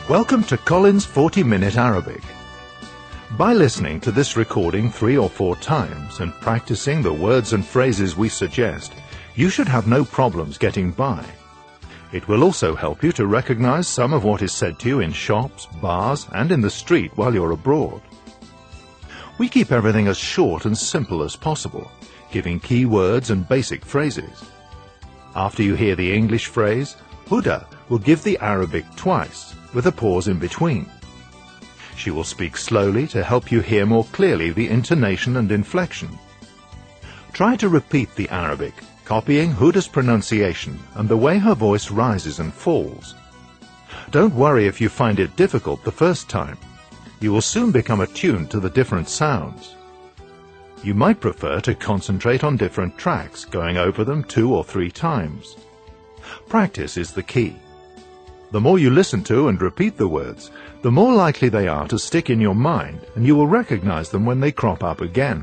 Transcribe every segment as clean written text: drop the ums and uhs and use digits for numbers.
Welcome to Colin's 40-Minute Arabic. By listening to this recording 3 or 4 times and practicing the words and phrases we suggest, you should have no problems getting by. It will also help you to recognize some of what is said to you in shops, bars, and in the street while you're abroad. We keep everything as short and simple as possible, giving key words and basic phrases. After you hear the English phrase, Huda will give the Arabic twice, with a pause in between. She will speak slowly to help you hear more clearly the intonation and inflection. Try to repeat the Arabic, copying Huda's pronunciation and the way her voice rises and falls. Don't worry if you find it difficult the first time. You will soon become attuned to the different sounds. You might prefer to concentrate on different tracks, going over them 2 or 3 times. Practice is the key. The more you listen to and repeat the words, the more likely they are to stick in your mind, and you will recognize them when they crop up again.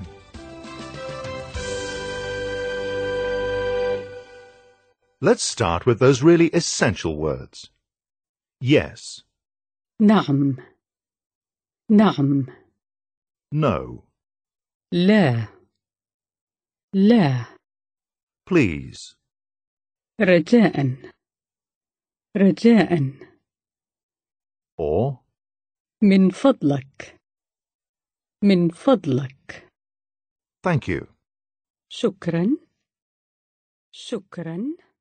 Let's start with those really essential words. Yes. نعم. نعم. No. لا. لا. Please. رجاء. رجاء. Or من فضلك. من فضلك. thank you. شكرا. شكرا.